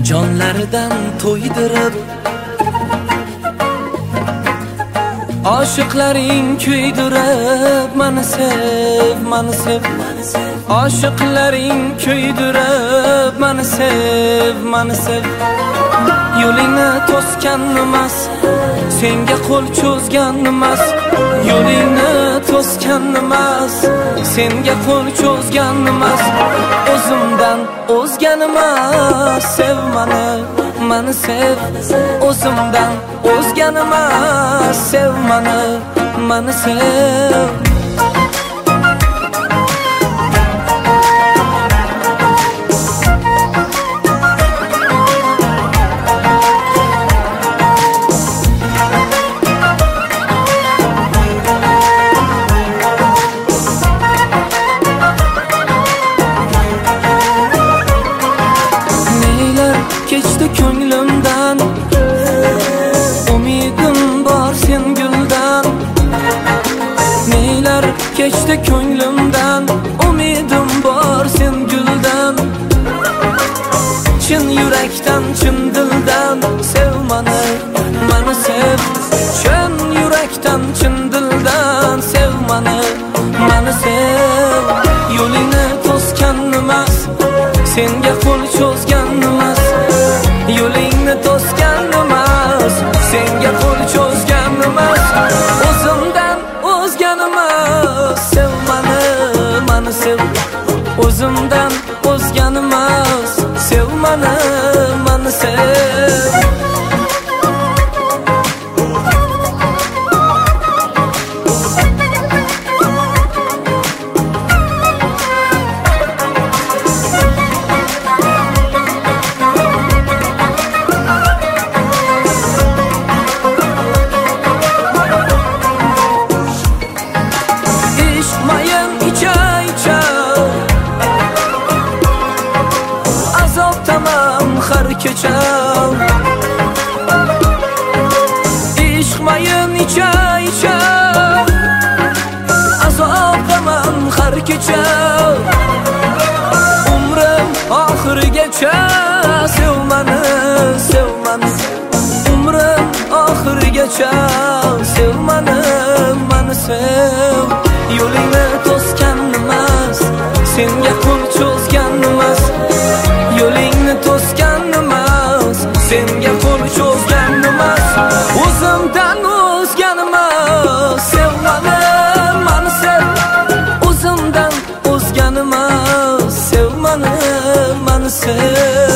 jonlaridan to'ydirib oshiqlaring kuydirib mani sev, mani sev. Oshiqlaring kuydirib mani sev, mani sev. Yo'lingni to'sgan emas, senga qo'l cho'zgan emas. Yo'lingni to'sgan emas, senga qo'l cho'zgan emas. O'zimdan o'zgan emas, sev mani, mani sev. O'zimdan o'zgan emas, sev mani, mani sev. Keçti ko'nglimdan, umidim bor sen guldan. Neylar keçti ko'nglimdan, umidim bor sen guldan. Chin yurakdan, chin dildan sev mani, mani sev. Chin yurakdan, chin dildan sev mani, mani sev. Yo'lingni to'sgan emas, senga qo'l cho'zgan emas. Yo'lingni to'sgan emas, senga qo'l cho'zgan emas. O'zimdan o'zgan emas, sev mani, mani sev. O'zimdan o'zgan emas, sev mani, mani sev. Kecha ishqmayin icha azobdaman har kecha. Umrim oxirigacha sev mani, sev mani. Umrim oxirigacha sev mani, mani sev. Yo'lingni to'sgan emas, senga qo'l cho'zgan emas. Yo'lingni to'sgan emas, senga qo'l cho'zgan emas. O'zimdan o'zgan emas, sev mani, mani sev. O'zimdan o'zgan emas, sev mani, mani sev.